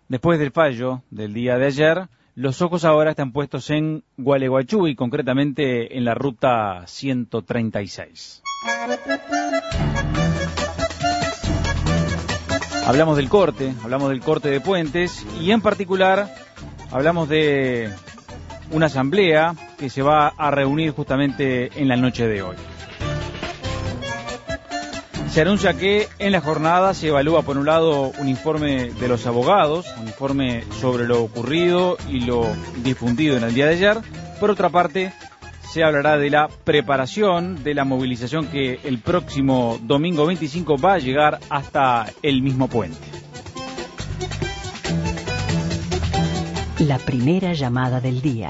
Después del fallo del día de ayer, los ojos ahora están puestos en Gualeguaychú y concretamente en la ruta 136. Hablamos del corte de puentes y en particular hablamos de una asamblea que se va a reunir justamente en la noche de hoy. Se anuncia que en la jornada se evalúa, por un lado, un informe de los abogados, un informe sobre lo ocurrido y lo difundido en el día de ayer. Por otra parte, se hablará de la preparación de la movilización que el próximo domingo 25 va a llegar hasta el mismo puente. La primera llamada del día.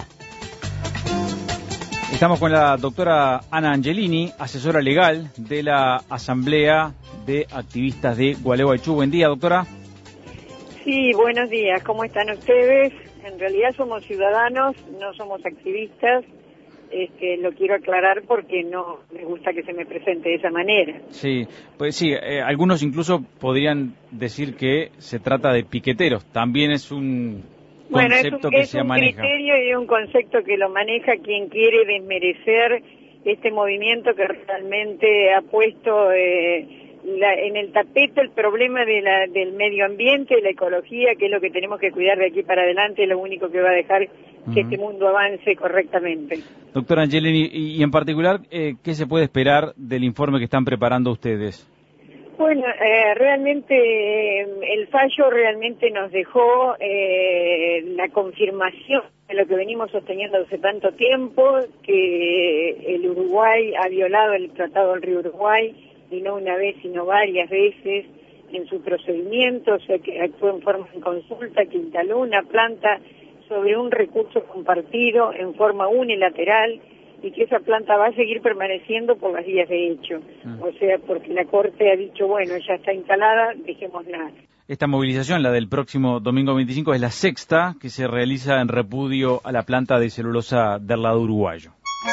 Estamos con la doctora Ana Angelini, asesora legal de la Asamblea de Activistas de Gualeguaychú. Buen día, doctora. Sí, buenos días. ¿Cómo están ustedes? En realidad somos ciudadanos, no somos activistas. Lo quiero aclarar porque no me gusta que se me presente de esa manera. Sí, pues sí, algunos incluso podrían decir que se trata de piqueteros. También es un concepto que se maneja. Es un criterio y un concepto que lo maneja quien quiere desmerecer este movimiento que realmente ha puesto en el tapete el problema del medio ambiente, la ecología, que es lo que tenemos que cuidar de aquí para adelante, es lo único que va a dejar que este mundo avance correctamente. Doctora Angelini, y en particular, ¿qué se puede esperar del informe que están preparando ustedes? Bueno, realmente el fallo realmente nos dejó la confirmación de lo que venimos sosteniendo hace tanto tiempo, que el Uruguay ha violado el Tratado del Río Uruguay, y no una vez, sino varias veces en su procedimiento, o sea, que actuó en forma de consulta, que instaló una planta sobre un recurso compartido en forma unilateral, y que esa planta va a seguir permaneciendo por las vías de hecho. O sea, porque la Corte ha dicho, bueno, ya está instalada, dejémosla. Esta movilización, la del próximo domingo 25, es la sexta que se realiza en repudio a la planta de celulosa del lado uruguayo.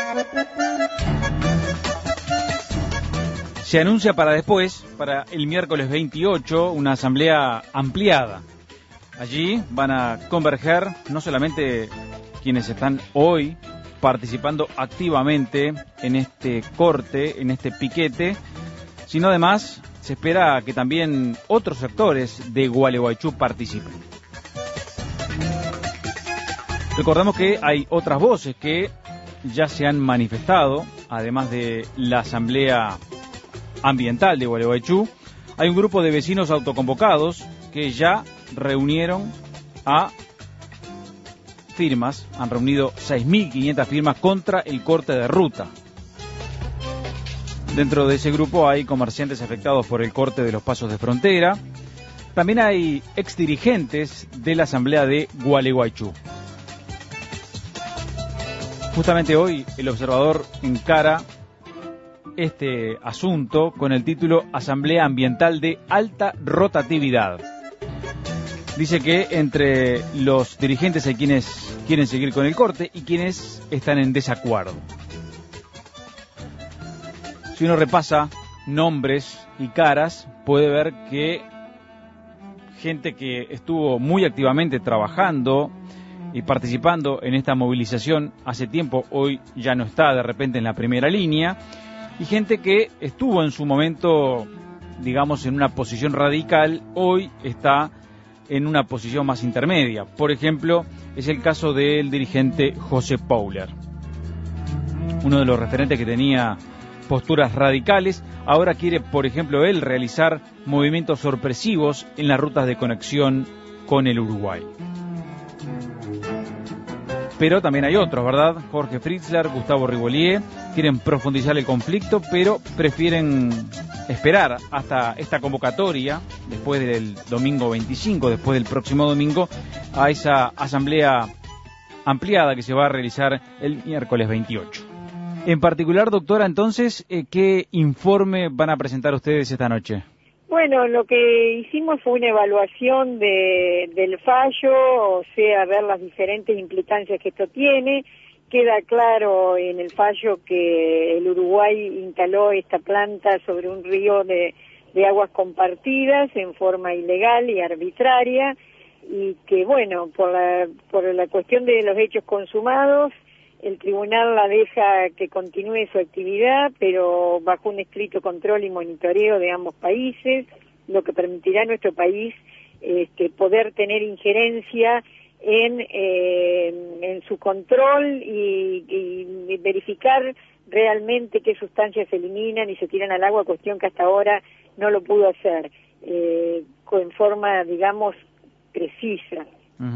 Se anuncia para después, para el miércoles 28, una asamblea ampliada. Allí van a converger no solamente quienes están hoy participando activamente en este corte, en este piquete, sino además se espera que también otros sectores de Gualeguaychú participen. Recordemos que hay otras voces que ya se han manifestado, además de la Asamblea Ambiental de Gualeguaychú. Hay un grupo de vecinos autoconvocados que ya reunieron a firmas, han reunido 6.500 firmas contra el corte de ruta. Dentro de ese grupo hay comerciantes afectados por el corte de los pasos de frontera. También hay exdirigentes de la Asamblea de Gualeguaychú. Justamente hoy el observador encara este asunto con el título Asamblea Ambiental de Alta Rotatividad. Dice que entre los dirigentes hay quienes quieren seguir con el corte y quienes están en desacuerdo. Si uno repasa nombres y caras, puede ver que gente que estuvo muy activamente trabajando y participando en esta movilización hace tiempo, hoy ya no está de repente en la primera línea, y gente que estuvo en su momento, digamos, en una posición radical, hoy está en una posición más intermedia. Por ejemplo, es el caso del dirigente José Pauler, uno de los referentes que tenía posturas radicales. Ahora quiere, por ejemplo, él realizar movimientos sorpresivos en las rutas de conexión con el Uruguay. Pero también hay otros, ¿verdad? Jorge Fritzler, Gustavo Rivolier, quieren profundizar el conflicto, pero prefieren esperar hasta esta convocatoria, después del domingo 25, después del próximo domingo, a esa asamblea ampliada que se va a realizar el miércoles 28. En particular, doctora, entonces, ¿qué informe van a presentar ustedes esta noche? Bueno, lo que hicimos fue una evaluación del fallo, o sea, ver las diferentes implicancias que esto tiene. Queda claro en el fallo que el Uruguay instaló esta planta sobre un río de aguas compartidas en forma ilegal y arbitraria, y que, bueno, por la cuestión de los hechos consumados, el tribunal la deja que continúe su actividad, pero bajo un estricto control y monitoreo de ambos países, lo que permitirá a nuestro país poder tener injerencia en su control y verificar realmente qué sustancias se eliminan y se tiran al agua, cuestión que hasta ahora no lo pudo hacer en forma, digamos, precisa.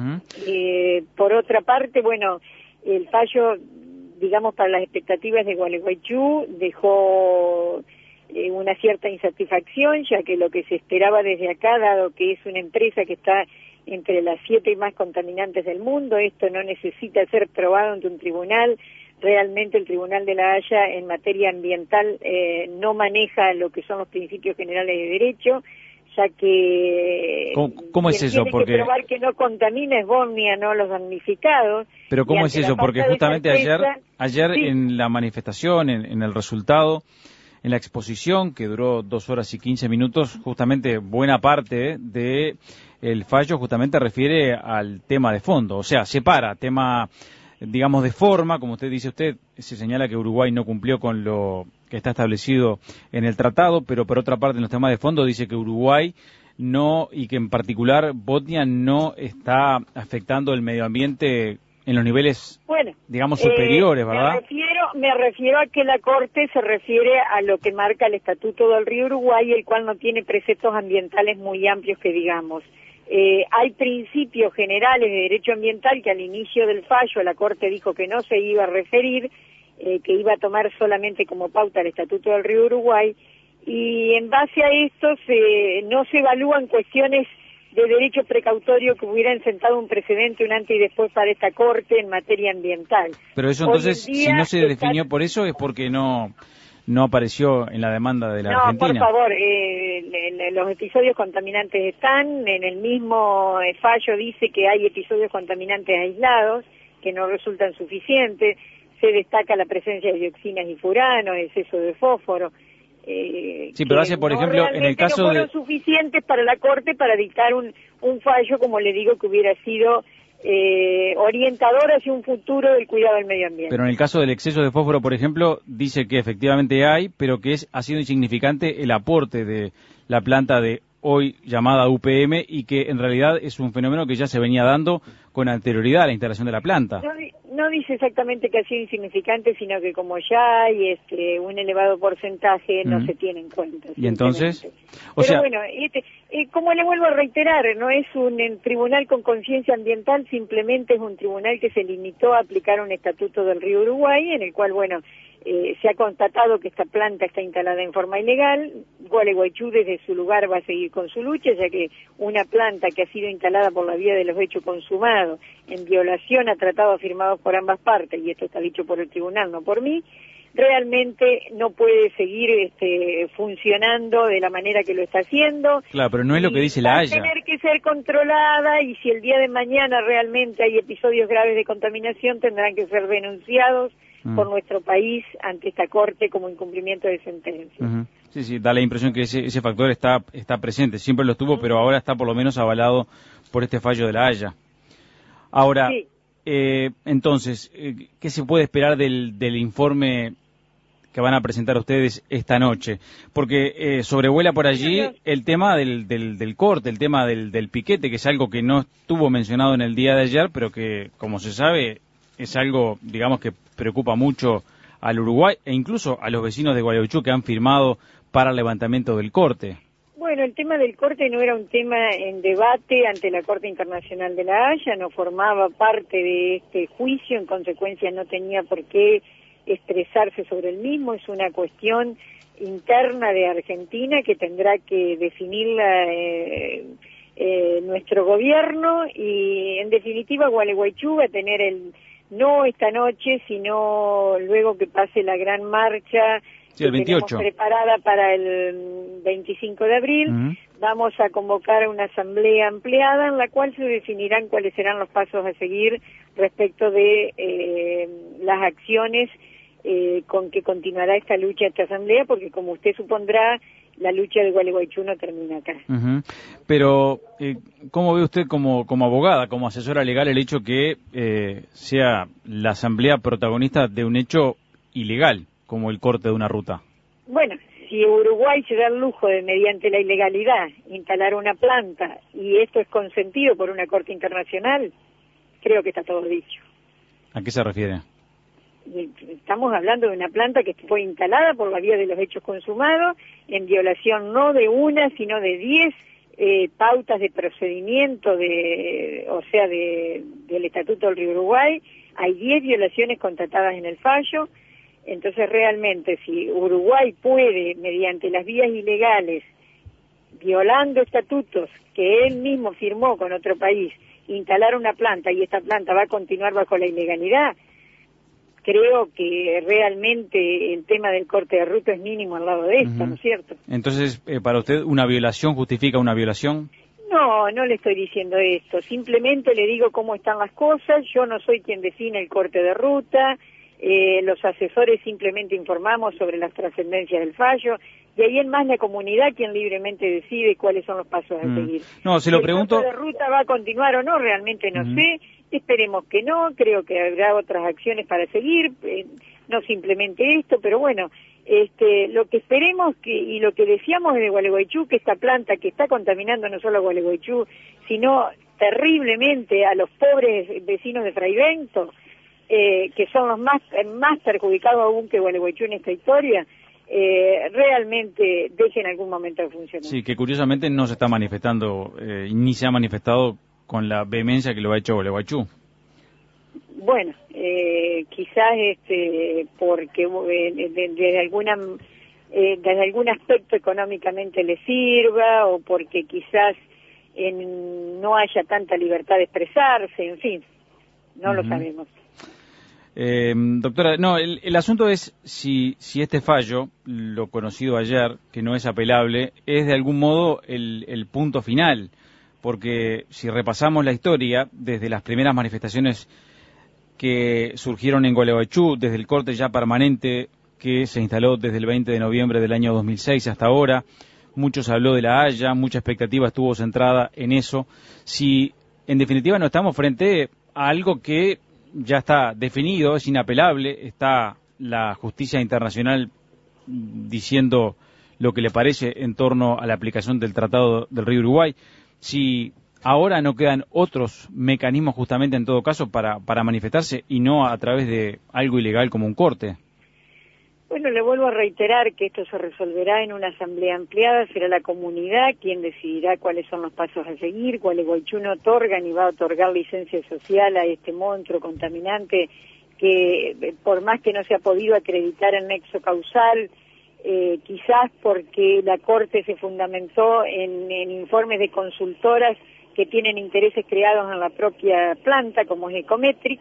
Por otra parte, bueno, el fallo, digamos, para las expectativas de Gualeguaychú dejó una cierta insatisfacción, ya que lo que se esperaba desde acá, dado que es una empresa que está entre las 7 más contaminantes del mundo, esto no necesita ser probado ante un tribunal. Realmente el Tribunal de la Haya en materia ambiental no maneja lo que son los principios generales de derecho, ya que ¿Cómo es eso? Tiene porque que probar que no contamina es Bosnia, no los damnificados. Pero ¿cómo es eso? Porque justamente ayer sí, en la manifestación, en el resultado, en la exposición, que duró 2 horas y 15 minutos, justamente buena parte de el fallo justamente refiere al tema de fondo, o sea, separa tema, digamos, de forma, como usted dice, se señala que Uruguay no cumplió con lo que está establecido en el tratado, pero por otra parte en los temas de fondo dice que Uruguay no, y que en particular Bosnia no está afectando el medio ambiente en los niveles, bueno, digamos, superiores, ¿verdad? Me refiero a que la Corte se refiere a lo que marca el Estatuto del Río Uruguay, el cual no tiene preceptos ambientales muy amplios que digamos. Hay principios generales de derecho ambiental que al inicio del fallo la Corte dijo que no se iba a referir, que iba a tomar solamente como pauta el Estatuto del Río Uruguay, y en base a esto no se evalúan cuestiones de derecho precautorio que hubieran sentado un precedente, un antes y después para esta Corte en materia ambiental. Pero eso entonces, si no se definió por eso, es porque no apareció en la demanda de la Argentina. No, por favor, los episodios contaminantes están, en el mismo fallo dice que hay episodios contaminantes aislados que no resultan suficientes, se destaca la presencia de dioxinas y furanos, exceso de fósforo. Sí, pero hace, por ejemplo, en el caso no fueron suficientes para la Corte para dictar un fallo, como le digo, que hubiera sido orientador hacia un futuro del cuidado del medio ambiente. Pero en el caso del exceso de fósforo, por ejemplo, dice que efectivamente hay, pero que ha sido insignificante el aporte de la planta de hoy llamada UPM y que en realidad es un fenómeno que ya se venía dando con anterioridad a la instalación de la planta. No dice exactamente que ha sido insignificante, sino que como ya hay un elevado porcentaje, no se tiene en cuenta. ¿Y entonces? Bueno, como le vuelvo a reiterar, no es un tribunal con conciencia ambiental, simplemente es un tribunal que se limitó a aplicar un estatuto del Río Uruguay, en el cual, bueno, se ha constatado que esta planta está instalada en forma ilegal. Gualeguaychú desde su lugar va a seguir con su lucha, ya que una planta que ha sido instalada por la vía de los hechos consumados en violación a tratados firmados por ambas partes, y esto está dicho por el tribunal, no por mí, realmente no puede seguir funcionando de la manera que lo está haciendo. Claro, pero no es lo que dice la Haya. Va a tener que ser controlada, y si el día de mañana realmente hay episodios graves de contaminación, tendrán que ser denunciados por nuestro país ante esta Corte como incumplimiento de sentencia. Sí, da la impresión que ese factor está presente, siempre lo estuvo, pero ahora está por lo menos avalado por este fallo de la Haya. Ahora, sí. Entonces, ¿qué se puede esperar del informe que van a presentar ustedes esta noche? Porque sobrevuela por allí el tema del corte, el tema del piquete, que es algo que no estuvo mencionado en el día de ayer, pero que, como se sabe, es algo, digamos, que preocupa mucho al Uruguay e incluso a los vecinos de Gualeguaychú que han firmado para el levantamiento del corte. Bueno, el tema del corte no era un tema en debate ante la Corte Internacional de la Haya, no formaba parte de este juicio, en consecuencia no tenía por qué expresarse sobre el mismo, es una cuestión interna de Argentina que tendrá que definirla nuestro gobierno, y en definitiva Gualeguaychú va a tener no esta noche, sino luego que pase la gran marcha. Sí, el 28. Preparada para el 25 de abril, vamos a convocar a una asamblea ampliada en la cual se definirán cuáles serán los pasos a seguir respecto de las acciones con que continuará esta lucha, esta asamblea, porque como usted supondrá, la lucha de Gualeguaychú no termina acá. Pero, ¿cómo ve usted como abogada, como asesora legal, el hecho que sea la Asamblea protagonista de un hecho ilegal, como el corte de una ruta? Bueno, si Uruguay se da el lujo de, mediante la ilegalidad, instalar una planta, y esto es consentido por una corte internacional, creo que está todo dicho. ¿A qué se refiere? Estamos hablando de una planta que fue instalada por la vía de los hechos consumados, en violación no de una, sino de 10 pautas de procedimiento, del Estatuto del Río Uruguay. Hay 10 violaciones constatadas en el fallo. Entonces, realmente, si Uruguay puede, mediante las vías ilegales, violando estatutos que él mismo firmó con otro país, instalar una planta, y esta planta va a continuar bajo la ilegalidad, creo que realmente el tema del corte de ruta es mínimo al lado de esto, ¿no es cierto? Entonces, ¿para usted una violación justifica una violación? No, no le estoy diciendo esto, simplemente le digo cómo están las cosas. Yo no soy quien define el corte de ruta, los asesores simplemente informamos sobre las trascendencias del fallo, y ahí en más la comunidad quien libremente decide cuáles son los pasos a seguir. No, se lo pregunto. ¿El corte de ruta va a continuar o no? Realmente no sé, esperemos que no, creo que habrá otras acciones para seguir, no simplemente esto, pero bueno, lo que esperemos y lo que decíamos de Gualeguaychú, que esta planta que está contaminando no solo a Gualeguaychú, sino terriblemente a los pobres vecinos de Fray Bento, que son los más perjudicados aún que Gualeguaychú en esta historia, realmente deje en algún momento de funcionar. Sí, que curiosamente no se está manifestando, ni se ha manifestado con la vehemencia que lo ha hecho Gualeguaychú. Bueno, quizás porque desde algún aspecto económicamente le sirva, o porque quizás no haya tanta libertad de expresarse, en fin, no lo sabemos. Doctora, no, el asunto es si este fallo, lo conocido ayer, que no es apelable, es de algún modo el punto final, porque si repasamos la historia, desde las primeras manifestaciones que surgieron en Gualeguaychú, desde el corte ya permanente que se instaló desde el 20 de noviembre del año 2006 hasta ahora, mucho se habló de La Haya, mucha expectativa estuvo centrada en eso. Si en definitiva no estamos frente a algo que ya está definido, es inapelable, está la justicia internacional diciendo lo que le parece en torno a la aplicación del Tratado del Río Uruguay, si ahora no quedan otros mecanismos justamente en todo caso para manifestarse y no a través de algo ilegal como un corte. Bueno, le vuelvo a reiterar que esto se resolverá en una asamblea ampliada, será la comunidad quien decidirá cuáles son los pasos a seguir. Gualeguaychú no otorga ni va a otorgar licencia social a este monstruo contaminante que, por más que no se ha podido acreditar el nexo causal, quizás porque la Corte se fundamentó en informes de consultoras que tienen intereses creados en la propia planta, como es Ecometrix,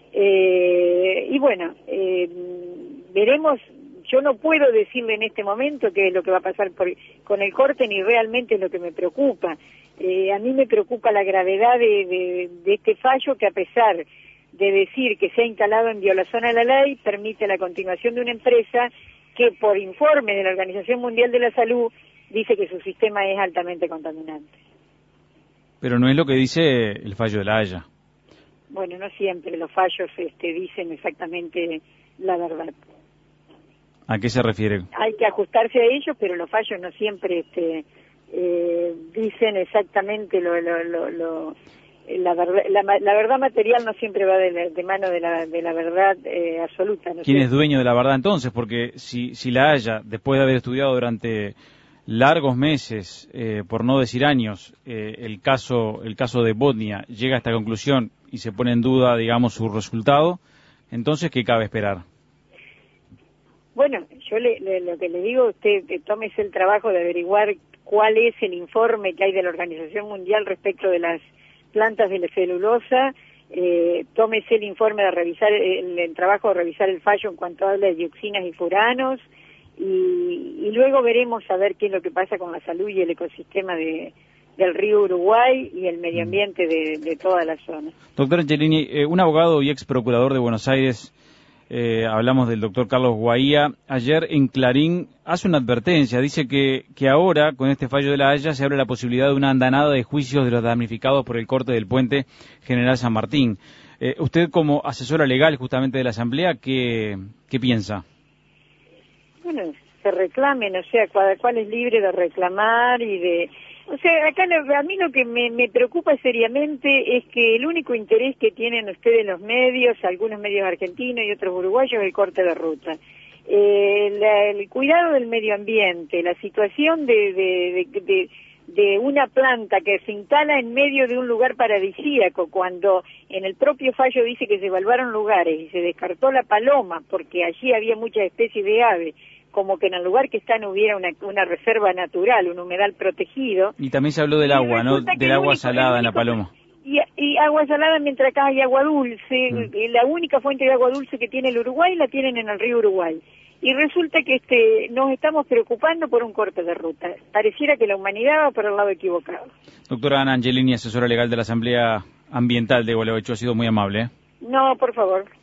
y bueno, veremos. Yo no puedo decirle en este momento qué es lo que va a pasar con el corte, ni realmente es lo que me preocupa. A mí me preocupa la gravedad de este fallo, que a pesar de decir que se ha instalado en violación a la ley, permite la continuación de una empresa que, por informe de la Organización Mundial de la Salud, dice que su sistema es altamente contaminante. Pero no es lo que dice el fallo de La Haya. Bueno, no siempre los fallos dicen exactamente la verdad. ¿A qué se refiere? Hay que ajustarse a ellos, pero los fallos no siempre dicen exactamente la verdad material no siempre va de mano de la verdad absoluta. ¿No? ¿Quién es dueño de la verdad entonces? Porque si La Haya, después de haber estudiado durante largos meses, por no decir años, el caso de Botnia, llega a esta conclusión y se pone en duda, digamos, su resultado, entonces, ¿qué cabe esperar? Bueno, yo lo que le digo a usted, que tómese el trabajo de averiguar cuál es el informe que hay de la Organización Mundial respecto de las plantas de la celulosa, tómese el informe de revisar, el trabajo de revisar el fallo en cuanto habla de dioxinas y furanos, y luego veremos a ver qué es lo que pasa con la salud y el ecosistema del río Uruguay y el medio ambiente de toda la zona. Doctor Angelini, un abogado y ex procurador de Buenos Aires hablamos del doctor Carlos Guaía. Ayer en Clarín hace una advertencia, dice que ahora, con este fallo de la Haya, se abre la posibilidad de una andanada de juicios de los damnificados por el corte del puente General San Martín. Usted, como asesora legal justamente de la Asamblea, ¿qué piensa? Bueno, se reclamen, o sea, cada cual es libre de reclamar y de... O sea, acá a mí lo que me preocupa seriamente es que el único interés que tienen ustedes los medios, algunos medios argentinos y otros uruguayos, es el corte de ruta. El cuidado del medio ambiente, la situación de una planta que se instala en medio de un lugar paradisíaco, cuando en el propio fallo dice que se evaluaron lugares y se descartó la paloma porque allí había muchas especies de aves, como que en el lugar que está no hubiera una reserva natural, un humedal protegido. Y también se habló del agua, ¿no? Del agua salada en la paloma. Y agua salada, mientras acá hay agua dulce. La única fuente de agua dulce que tiene el Uruguay la tienen en el río Uruguay. Y resulta que nos estamos preocupando por un corte de ruta. Pareciera que la humanidad va por el lado equivocado. Doctora Ana Angelini, asesora legal de la Asamblea Ambiental de Gualeguaychú, ha sido muy amable. No, por favor.